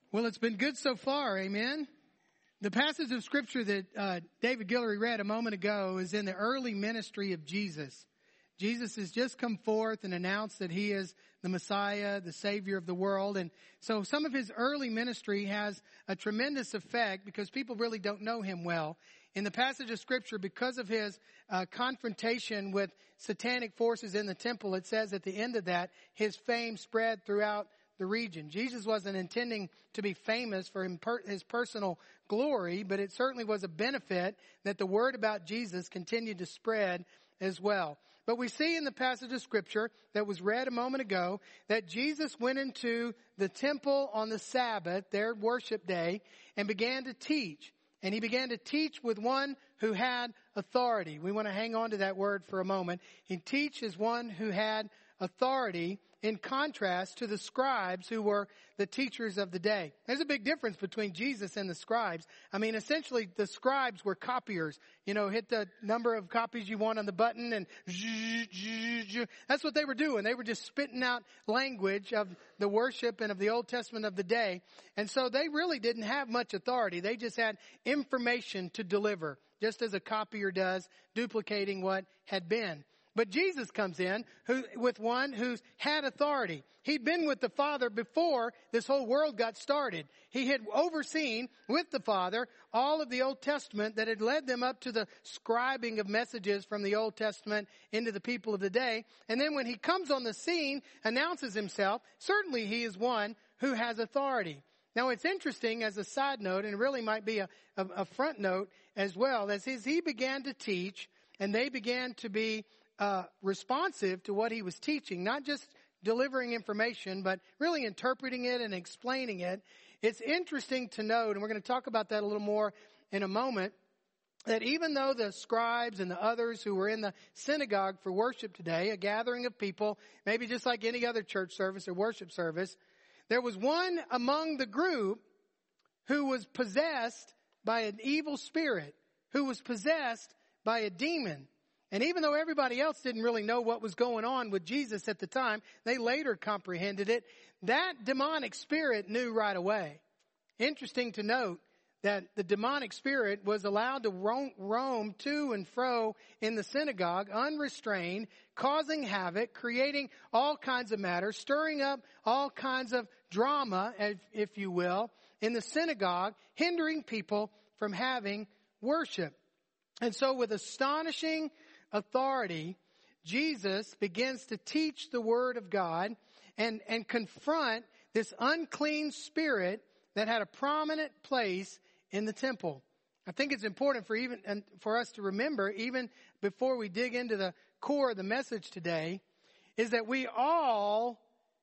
Well, it's been good so far, amen? The passage of Scripture that David Guillory read a moment ago is in the early ministry of Jesus. Jesus has just come forth and announced that he is the Messiah, the Savior of the world. And so some of his early ministry has a tremendous effect because people really don't know him well. In the passage of Scripture, because of his confrontation with satanic forces in the temple, it says at the end of that, his fame spread throughout the region. Jesus wasn't intending to be famous for his personal glory, but it certainly was a benefit that the word about Jesus continued to spread as well. But we see in the passage of Scripture that was read a moment ago that Jesus went into the temple on the Sabbath, their worship day, and began to teach. And he began to teach with one who had authority. We want to hang on to that word for a moment. He teaches one who had authority, in contrast to the scribes who were the teachers of the day. There's a big difference between Jesus and the scribes. I mean, essentially, the scribes were copiers. You know, hit the number of copies you want on the button and that's what they were doing. They were just spitting out language of the worship and of the Old Testament of the day. And so they really didn't have much authority. They just had information to deliver, just as a copier does, duplicating what had been. But Jesus comes in with one who's had authority. He'd been with the Father before this whole world got started. He had overseen with the Father all of the Old Testament that had led them up to the scribing of messages from the Old Testament into the people of the day. And then when he comes on the scene, announces himself, certainly he is one who has authority. Now it's interesting as a side note, and it really might be a front note as well, as he began to teach and they began to be responsive to what he was teaching, not just delivering information, but really interpreting it and explaining it. It's interesting to note, and we're going to talk about that a little more in a moment, that even though the scribes and the others who were in the synagogue for worship today, a gathering of people, maybe just like any other church service or worship service, there was one among the group who was possessed by an evil spirit, who was possessed by a demon. And even though everybody else didn't really know what was going on with Jesus at the time, they later comprehended it. That demonic spirit knew right away. Interesting to note that the demonic spirit was allowed to roam to and fro in the synagogue unrestrained, causing havoc, creating all kinds of matter, stirring up all kinds of drama, if you will, in the synagogue, hindering people from having worship. And so with astonishing authority, Jesus begins to teach the Word of God and confront this unclean spirit that had a prominent place in the temple. I think it's important for us to remember, even before we dig into the core of the message today, is that we all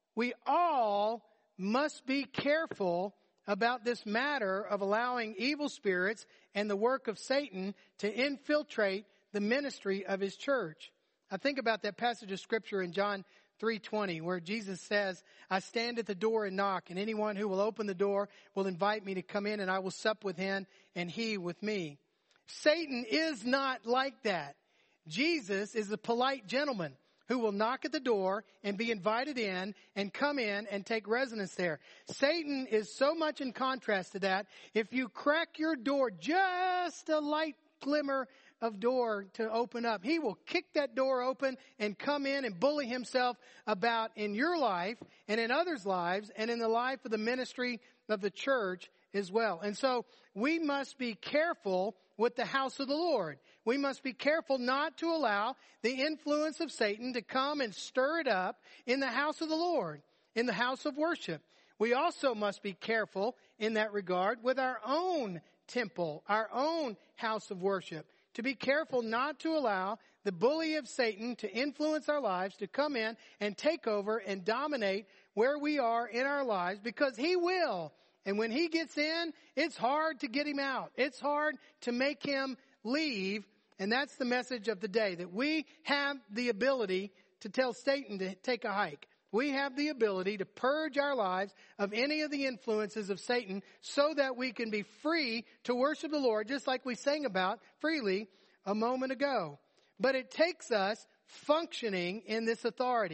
must be careful about this matter of allowing evil spirits and the work of Satan to infiltrate the ministry of his church. I think about that passage of Scripture in John 3:20 where Jesus says, I stand at the door and knock, and anyone who will open the door will invite me to come in, and I will sup with him and he with me. Satan is not like that. Jesus is a polite gentleman who will knock at the door and be invited in and come in and take residence there. Satan is so much in contrast to that. If you crack your door just a light glimmer of door to open up, he will kick that door open and come in and bully himself about in your life and in others' lives and in the life of the ministry of the church as well. And so we must be careful with the house of the Lord. We must be careful not to allow the influence of Satan to come and stir it up in the house of the Lord, in the house of worship. We also must be careful in that regard with our own temple, our own house of worship, to be careful not to allow the bully of Satan to influence our lives, to come in and take over and dominate where we are in our lives, because he will. And when he gets in, it's hard to get him out. It's hard to make him leave. And that's the message of the day, that we have the ability to tell Satan to take a hike. We have the ability to purge our lives of any of the influences of Satan so that we can be free to worship the Lord, just like we sang about freely a moment ago. But it takes us functioning in this authority.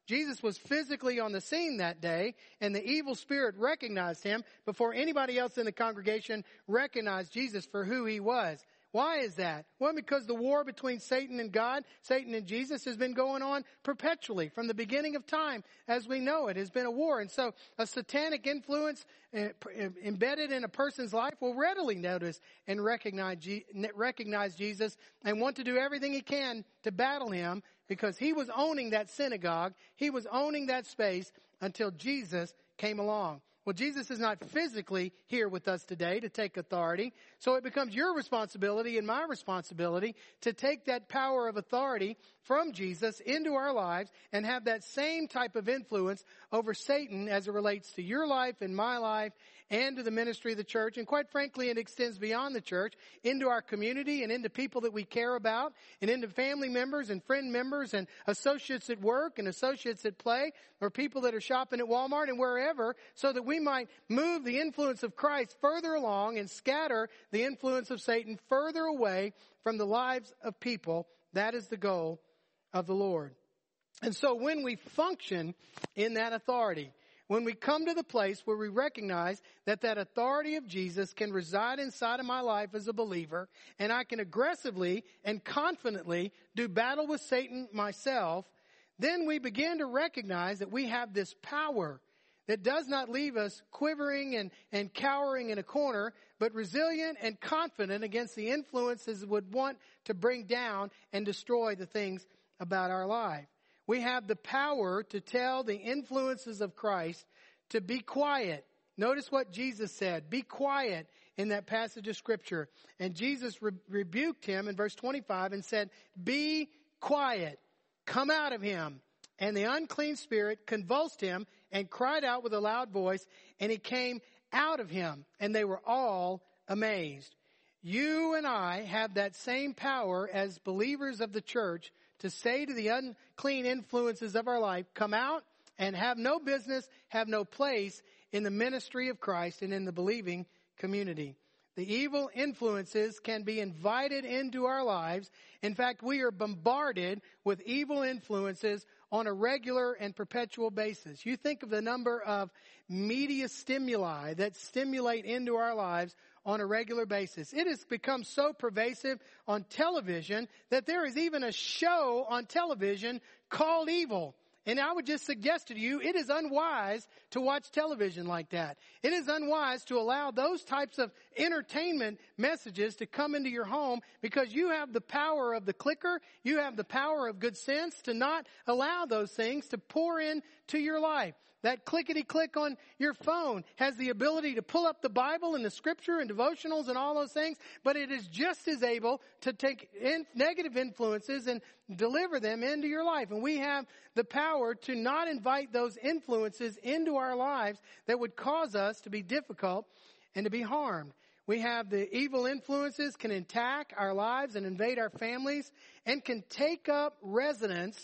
Jesus was physically on the scene that day, and the evil spirit recognized him before anybody else in the congregation recognized Jesus for who he was. Why is that? Well, because the war between Satan and God, Satan and Jesus, has been going on perpetually from the beginning of time as we know it. Has been a war. And so a satanic influence embedded in a person's life will readily notice and recognize Jesus and want to do everything he can to battle him, because he was owning that synagogue. He was owning that space until Jesus came along. Well, Jesus is not physically here with us today to take authority. So it becomes your responsibility and my responsibility to take that power of authority from Jesus into our lives and have that same type of influence over Satan as it relates to your life and my life and to the ministry of the church. And quite frankly, it extends beyond the church into our community and into people that we care about and into family members and friend members and associates at work and associates at play or people that are shopping at Walmart and wherever, so that we might move the influence of Christ further along and scatter the influence of Satan further away from the lives of people. That is the goal of the Lord. And so when we function in that authority, when we come to the place where we recognize that that authority of Jesus can reside inside of my life as a believer, and I can aggressively and confidently do battle with Satan myself, then we begin to recognize that we have this power that does not leave us quivering and cowering in a corner, but resilient and confident against the influences that would want to bring down and destroy the things about our life. We have the power to tell the influences of Christ to be quiet. Notice what Jesus said, be quiet, in that passage of Scripture. And Jesus rebuked him in verse 25 and said, be quiet, come out of him. And the unclean spirit convulsed him and cried out with a loud voice, and he came out of him, and they were all amazed. You and I have that same power as believers of the church to say to the unclean influences of our life, come out and have no business, have no place in the ministry of Christ and in the believing community. The evil influences can be invited into our lives. In fact, we are bombarded with evil influences on a regular and perpetual basis. You think of the number of media stimuli that stimulate into our lives on a regular basis. It has become so pervasive on television that there is even a show on television called Evil. And I would just suggest to you, it is unwise to watch television like that. It is unwise to allow those types of entertainment messages to come into your home, because you have the power of the clicker, you have the power of good sense to not allow those things to pour into your life. That clickety-click on your phone has the ability to pull up the Bible and the Scripture and devotionals and all those things, but it is just as able to take negative influences and deliver them into your life. And we have the power to not invite those influences into our lives that would cause us to be difficult and to be harmed. We have the evil influences can attack our lives and invade our families and can take up residence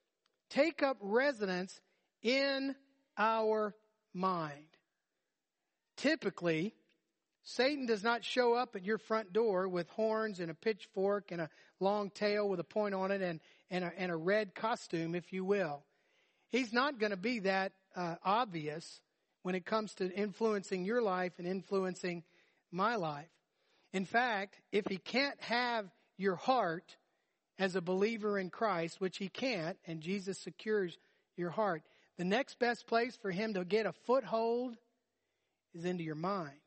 in our mind. Typically, Satan does not show up at your front door with horns and a pitchfork and a long tail with a point on it and a red costume, if you will. He's not going to be that obvious when it comes to influencing your life and influencing my life. In fact, if he can't have your heart as a believer in Christ, which he can't, and Jesus secures your heart, the next best place for him to get a foothold is into your mind.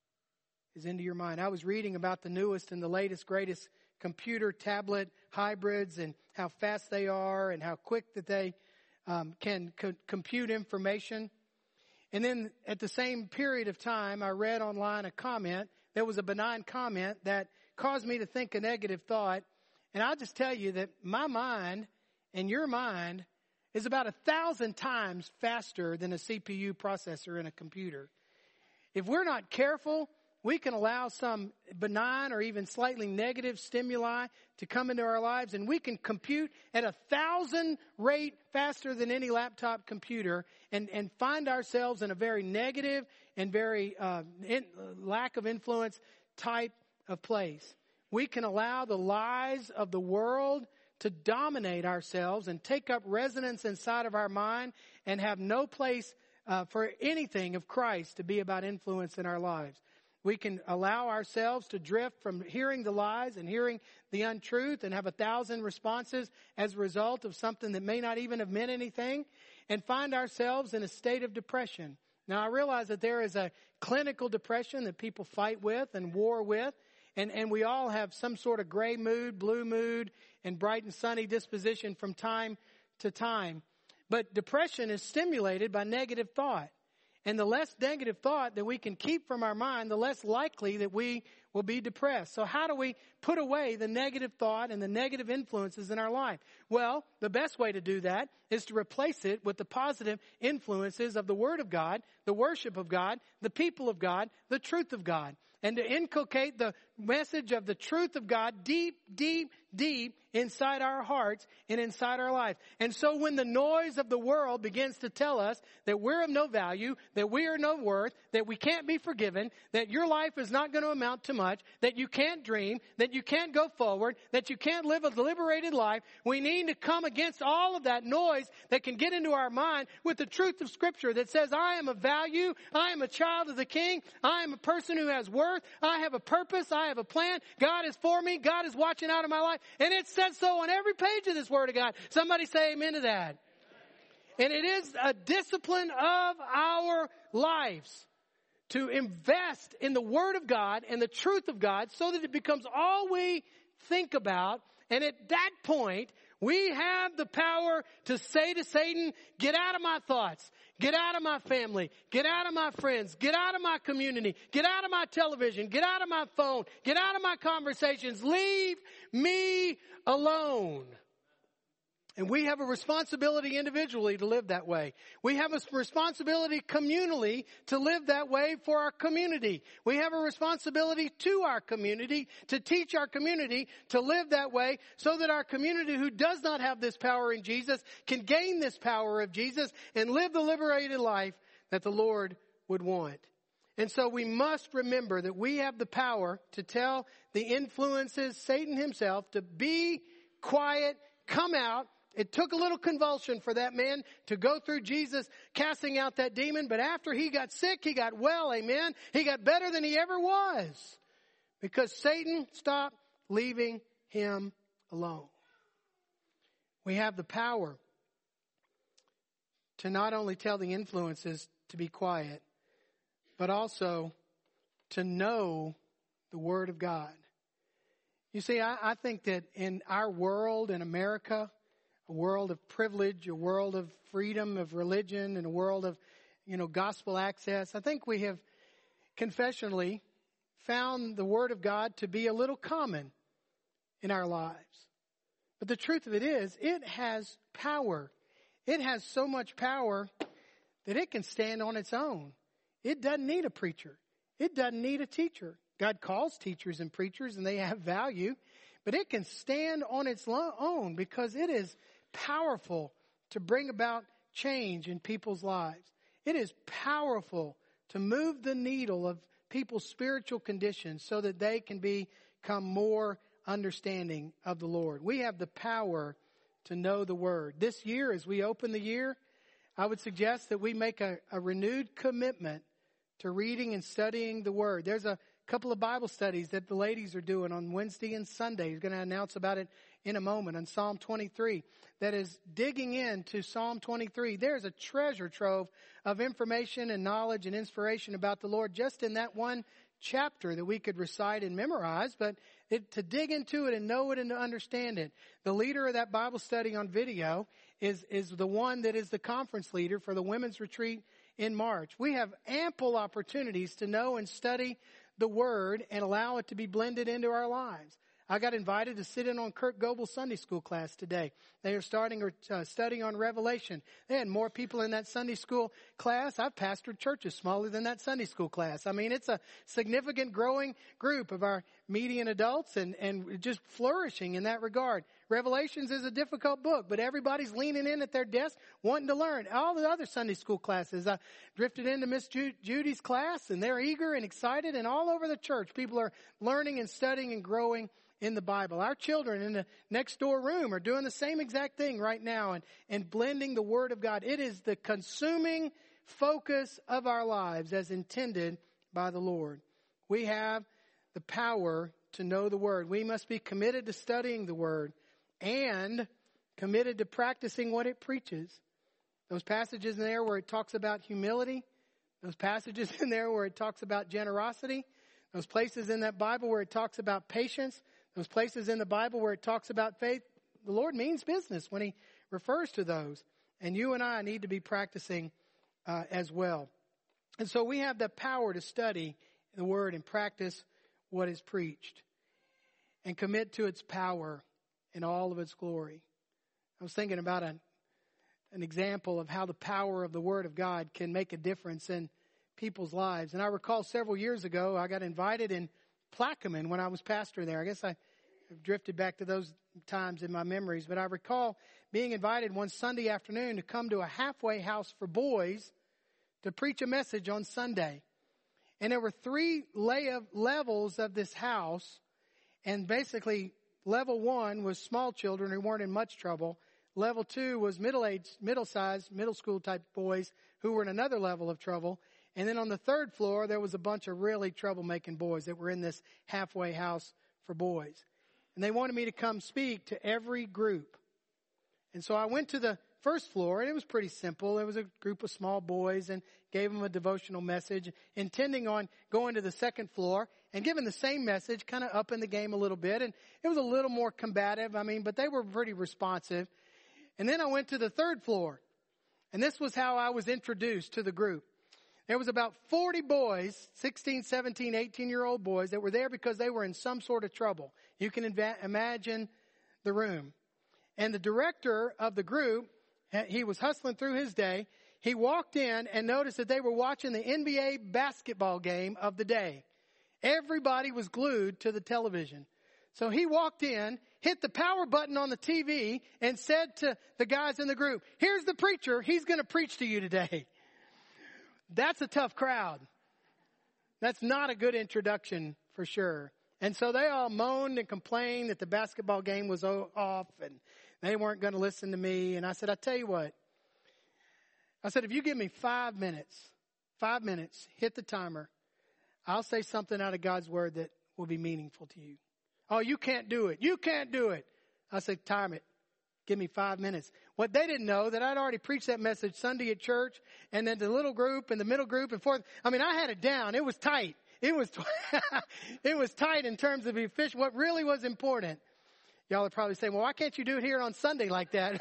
I was reading about the newest and the latest, greatest computer tablet hybrids and how fast they are and how quick that they can compute information. And then at the same period of time, I read online a comment that was a benign comment that caused me to think a negative thought. And I'll just tell you that my mind and your mind is about 1,000 times faster than a CPU processor in a computer. If we're not careful, we can allow some benign or even slightly negative stimuli to come into our lives, and we can compute at 1,000 rate faster than any laptop computer and find ourselves in a very negative and very lack of influence type of place. We can allow the lies of the world to dominate ourselves and take up residence inside of our mind and have no place for anything of Christ to be about influence in our lives. We can allow ourselves to drift from hearing the lies and hearing the untruth and have 1,000 responses as a result of something that may not even have meant anything, and find ourselves in a state of depression. Now, I realize that there is a clinical depression that people fight with and war with, and we all have some sort of gray mood, blue mood, and bright and sunny disposition from time to time. But depression is stimulated by negative thought. And the less negative thought that we can keep from our mind, the less likely that we will be depressed. So how do we put away the negative thought and the negative influences in our life? Well, the best way to do that is to replace it with the positive influences of the Word of God, the worship of God, the people of God, the truth of God. And to inculcate the message of the truth of God deep, deep, deep inside our hearts and inside our life. And so when the noise of the world begins to tell us that we're of no value, that we are no worth, that we can't be forgiven, that your life is not going to amount to much, that you can't dream, that you can't go forward, that you can't live a liberated life, we need to come against all of that noise that can get into our mind with the truth of Scripture that says, I am of value, I am a child of the King, I am a person who has worth, I have a purpose, I have a plan, God is for me, God is watching out of my life. And it says so on every page of this Word of God. Somebody say amen to that. And it is a discipline of our lives to invest in the Word of God and the truth of God so that it becomes all we think about. And at that point, we have the power to say to Satan, get out of my thoughts, get out of my family, get out of my friends, get out of my community, get out of my television, get out of my phone, get out of my conversations, leave me alone. And we have a responsibility individually to live that way. We have a responsibility communally to live that way for our community. We have a responsibility to our community to teach our community to live that way so that our community who does not have this power in Jesus can gain this power of Jesus and live the liberated life that the Lord would want. And so we must remember that we have the power to tell the influences, Satan himself, to be quiet, come out. It took a little convulsion for that man to go through Jesus casting out that demon. But after he got sick, he got well, amen. He got better than he ever was because Satan stopped leaving him alone. We have the power to not only tell the influences to be quiet, but also to know the Word of God. You see, I think that in our world, in America, a world of privilege, a world of freedom of religion, and a world of, gospel access, I think we have confessionally found the Word of God to be a little common in our lives. But the truth of it is, it has power. It has so much power that it can stand on its own. It doesn't need a preacher. It doesn't need a teacher. God calls teachers and preachers, and they have value. But it can stand on its own because it is powerful to bring about change in people's lives. It is powerful to move the needle of people's spiritual conditions so that they can become more understanding of the Lord. We have the power to know the Word. This year, as we open the year, I would suggest that we make a renewed commitment to reading and studying the Word. There's a couple of Bible studies that the ladies are doing on Wednesday and Sunday. He's going to announce about it in a moment on Psalm 23 that is digging into Psalm 23. There's a treasure trove of information and knowledge and inspiration about the Lord just in that one chapter that we could recite and memorize, but to dig into it and know it and to understand it. The leader of that Bible study on video is the one that is the conference leader for the women's retreat in March. We have ample opportunities to know and study the Word and allow it to be blended into our lives. I got invited to sit in on Kurt Goble's Sunday school class today. They are studying on Revelation. They had more people in that Sunday school class. I've pastored churches smaller than that Sunday school class. I mean, it's a significant growing group of our median adults and just flourishing in that regard. Revelations is a difficult book, but everybody's leaning in at their desk wanting to learn. All the other Sunday school classes, I drifted into Miss Judy's class, and they're eager and excited, and all over the church, people are learning and studying and growing in the Bible. Our children in the next door room are doing the same exact thing right now and blending the Word of God. It is the consuming focus of our lives as intended by the Lord. We have the power to know the Word. We must be committed to studying the Word and committed to practicing what it preaches. Those passages in there where it talks about humility, those passages in there where it talks about generosity, those places in that Bible where it talks about patience, those places in the Bible where it talks about faith, the Lord means business when He refers to those. And you and I need to be practicing as well. And so we have the power to study the Word and practice what is preached and commit to its power in all of its glory. I was thinking about an example of how the power of the Word of God can make a difference in people's lives. And I recall several years ago, I got invited in Plaquemine when I was pastor there. I guess I have drifted back to those times in my memories. But I recall being invited one Sunday afternoon to come to a halfway house for boys to preach a message on Sunday. And there were 3 levels of this house. And basically, level 1 was small children who weren't in much trouble. Level 2 was middle-sized, middle school type boys who were in another level of trouble. And then on the 3rd floor, there was a bunch of really troublemaking boys that were in this halfway house for boys. And they wanted me to come speak to every group. And so I went to the 1st floor, and it was pretty simple. It was a group of small boys and gave them a devotional message, intending on going to the 2nd floor and giving the same message, kind of upping the game a little bit. And it was a little more combative, but they were pretty responsive. And then I went to the 3rd floor, and this was how I was introduced to the group. There was about 40 boys, 16, 17, 18-year-old boys that were there because they were in some sort of trouble. You can imagine the room. And the director of the group, he was hustling through his day. He walked in and noticed that they were watching the NBA basketball game of the day. Everybody was glued to the television. So he walked in, hit the power button on the TV, and said to the guys in the group, "Here's the preacher. He's going to preach to you today." That's a tough crowd. That's not a good introduction for sure. And so they all moaned and complained that the basketball game was off and they weren't going to listen to me. And I said, I tell you what. I said, if you give me 5 minutes, hit the timer, I'll say something out of God's Word that will be meaningful to you. Oh, you can't do it. You can't do it. I said, time it. Give me 5 minutes. What they didn't know, that I'd already preached that message Sunday at church, and then the little group and the middle group and fourth. I had it down. It was tight. It was tight in terms of efficient. What really was important. Y'all are probably saying, well, why can't you do it here on Sunday like that?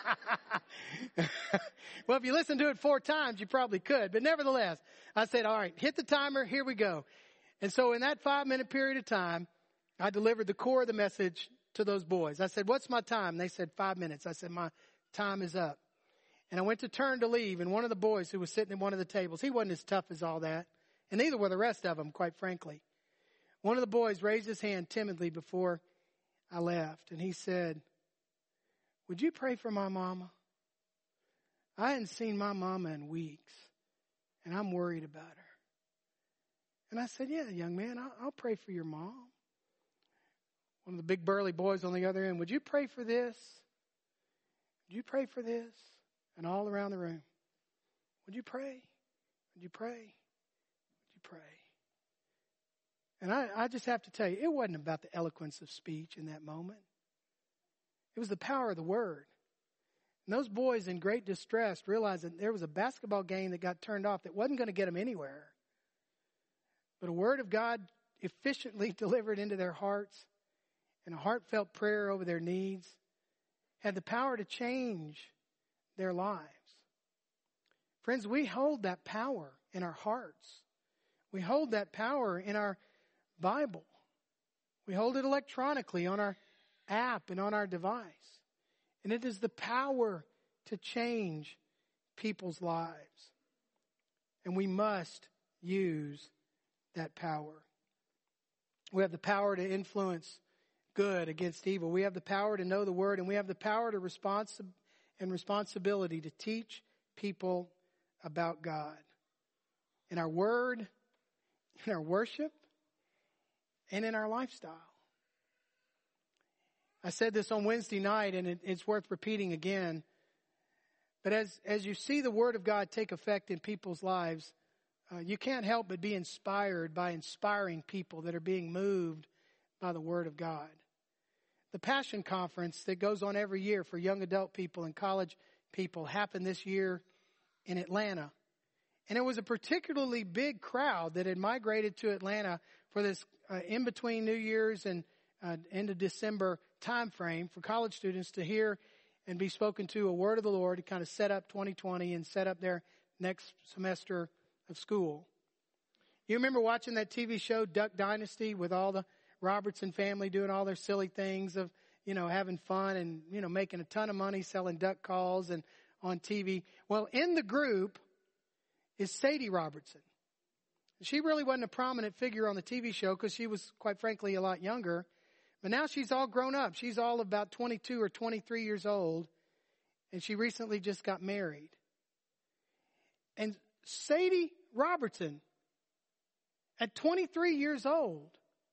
Well, if you listen to it 4 times, you probably could. But nevertheless, I said, all right, hit the timer. Here we go. And so in that 5-minute period of time, I delivered the core of the message to those boys. I said, what's my time? They said 5 minutes. I said, my time is up. And I went to turn to leave, and one of the boys who was sitting at one of the tables, he wasn't as tough as all that, and neither were the rest of them, quite frankly. One of the boys raised his hand timidly before I left, and he said, would you pray for my mama? I hadn't seen my mama in weeks, and I'm worried about her. And I said, yeah, young man, I'll pray for your mom. One of the big burly boys on the other end, would you pray for this? Would you pray for this? And all around the room, would you pray? Would you pray? Would you pray? And I just have to tell you, it wasn't about the eloquence of speech in that moment. It was the power of the Word. And those boys in great distress realized that there was a basketball game that got turned off that wasn't going to get them anywhere. But a Word of God efficiently delivered into their hearts, and a heartfelt prayer over their needs had the power to change their lives. Friends, we hold that power in our hearts. We hold that power in our Bible. We hold it electronically on our app and on our device. And it is the power to change people's lives. And we must use that power. We have the power to influence good against evil. We have the power to know the word, and we have the power to responsibility to teach people about God. In our word, in our worship, and in our lifestyle. I said this on Wednesday night, and it's worth repeating again. But as you see the Word of God take effect in people's lives, you can't help but be inspired by inspiring people that are being moved by the Word of God. The Passion Conference that goes on every year for young adult people and college people happened this year in Atlanta. And it was a particularly big crowd that had migrated to Atlanta for this in between New Year's and into December time frame for college students to hear and be spoken to a word of the Lord to kind of set up 2020 and set up their next semester of school. You remember watching that TV show Duck Dynasty with all the Robertson family doing all their silly things of, having fun and, making a ton of money selling duck calls and on TV. Well, in the group is Sadie Robertson. She really wasn't a prominent figure on the TV show because she was, quite frankly, a lot younger. But now she's all grown up. She's all about 22 or 23 years old. And she recently just got married. And Sadie Robertson, at 23 years old,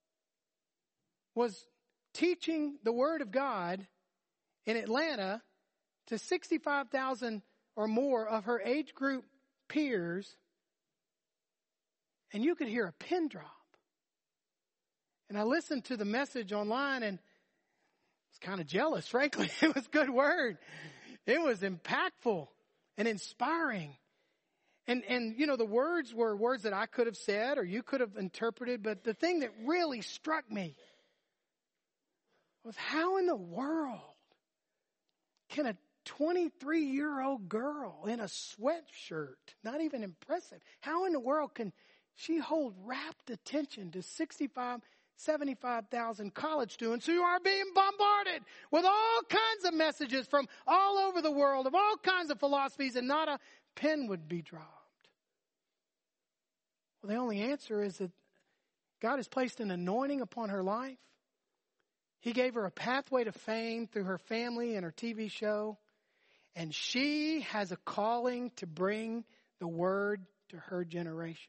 was teaching the Word of God in Atlanta to 65,000 or more of her age group peers. And you could hear a pin drop. And I listened to the message online and was kind of jealous, frankly. It was a good word. It was impactful and inspiring. And the words were words that I could have said or you could have interpreted. But the thing that really struck me was how in the world can a 23-year-old girl in a sweatshirt, not even impressive, how in the world can she hold rapt attention to 75,000 college students who are being bombarded with all kinds of messages from all over the world of all kinds of philosophies, and not a pin would be dropped? Well, the only answer is that God has placed an anointing upon her life. He gave her a pathway to fame through her family and her TV show. And she has a calling to bring the word to her generation.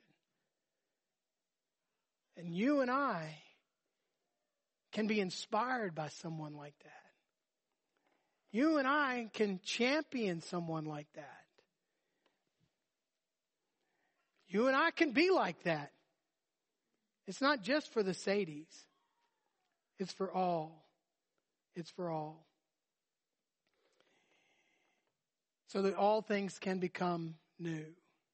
And you and I can be inspired by someone like that. You and I can champion someone like that. You and I can be like that. It's not just for the Sadies. It's for all. It's for all. So that all things can become new.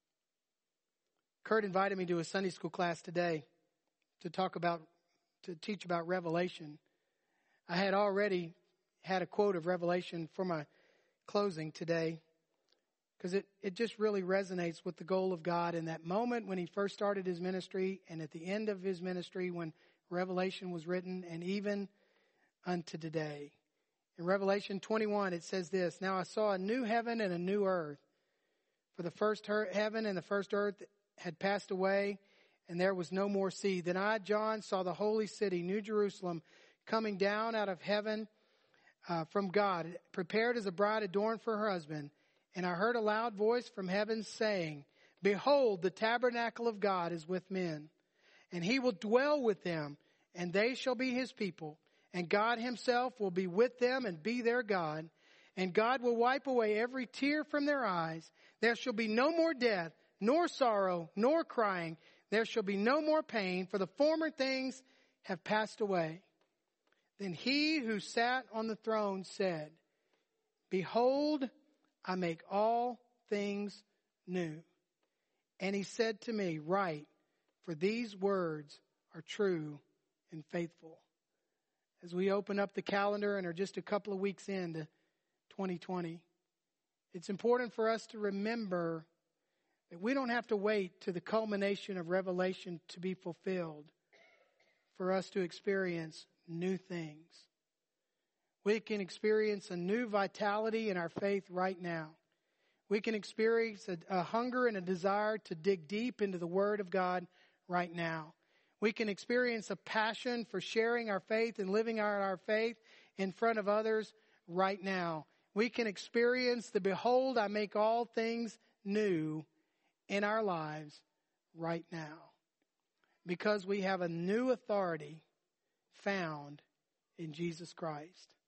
Kurt invited me to a Sunday school class today to teach about Revelation. I had already had a quote of Revelation for my closing today because it just really resonates with the goal of God in that moment when he first started his ministry and at the end of his ministry when Revelation was written, and even unto today. In Revelation 21, it says this: "Now I saw a new heaven and a new earth. For the first heaven and the first earth had passed away, and there was no more sea. Then I, John, saw the holy city, New Jerusalem, coming down out of heaven from God, prepared as a bride adorned for her husband. And I heard a loud voice from heaven saying, Behold, the tabernacle of God is with men, and he will dwell with them, and they shall be his people. And God himself will be with them and be their God. And God will wipe away every tear from their eyes. There shall be no more death, nor sorrow, nor crying. There shall be no more pain, for the former things have passed away. Then he who sat on the throne said, Behold, I make all things new. And he said to me, Write, for these words are true and faithful." As we open up the calendar and are just a couple of weeks into 2020, it's important for us to remember that we don't have to wait to the culmination of Revelation to be fulfilled for us to experience new things. We can experience a new vitality in our faith right now. We can experience a hunger and a desire to dig deep into the Word of God right now. We can experience a passion for sharing our faith and living out our faith in front of others right now. We can experience the behold, I make all things new in our lives right now. Because we have a new authority found in Jesus Christ.